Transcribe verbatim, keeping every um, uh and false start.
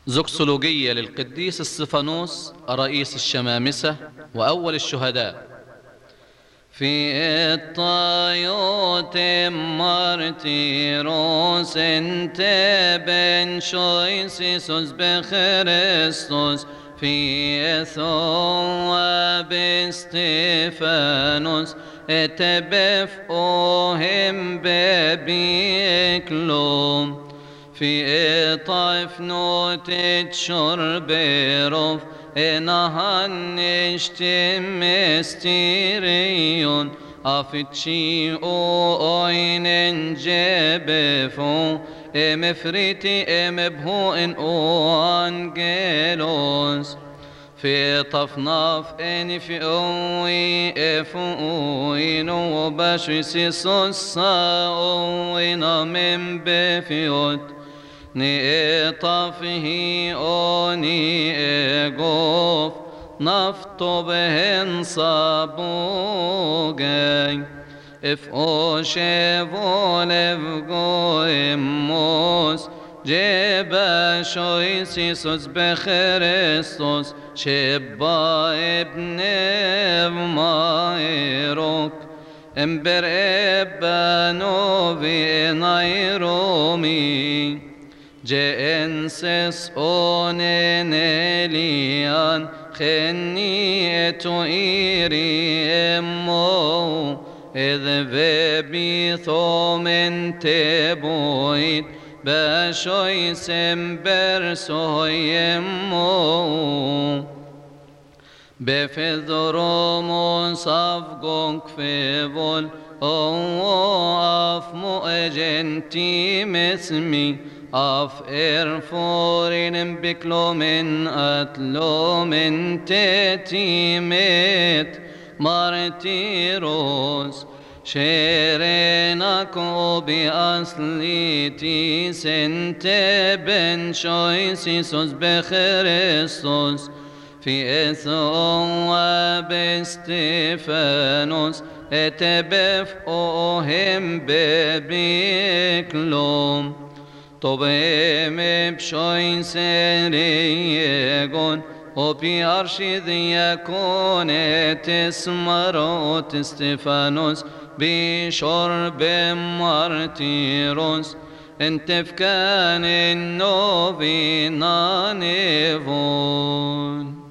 زوكسولوجية للقديس اسطفانوس رئيس الشمامسة وأول الشهداء. في الطيوت مارتيروس انت بن شويسيسوس بخريستوس في ثواب استفانوس اتبف اوهم ببيكلوم في طيف نوتت شربيروف إنهن اشتم مستيريون أفتشي أوين جبفو مفريتي مبهو إن أوانجيلوس في طفناف إن في أوي إفوين وبشوسي صصا أوين من بفيوت نئطفه أوني إغوف نفطو بهن صابوغي إفو شيفو لفقو إموس جيبا شويسيسوس بخريستوس شبا ابن مايروك امبر ابانو في نيرومي جنسس اونن اليان خنيتو ايري امو اذ بيثو من تبويت بشوي سمبر سويمو بفذرومون صفقونك في بول او افمو اجنتي مسمي أف إرفورين بكلو من أتلو من تتيمت مارتيروس شيريناكو بأصليتي سنت بن شويسيسوس بخريستوس في إثم وبستيفانوس اتبف أوهم ببيكلوم طبيم بشوين سريقون وبي أرشد يكون تسمروت استفانوس بشرب مارتيروس انت فكان النوفي نانيفون.